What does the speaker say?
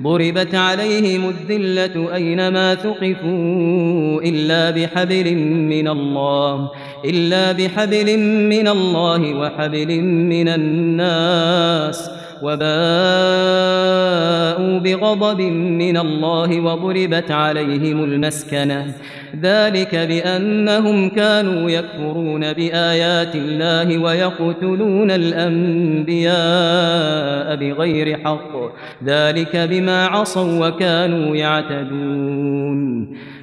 ضربت عليهم الذلة أينما ثقفوا إلا بحبل من الله وحبل من الناس وباءوا بغضب من الله وضربت عليهم المسكنة ذلك بأنهم كانوا يكفرون بآيات الله ويقتلون الأنبياء بغير حق ذلك بما عصوا وكانوا يعتدون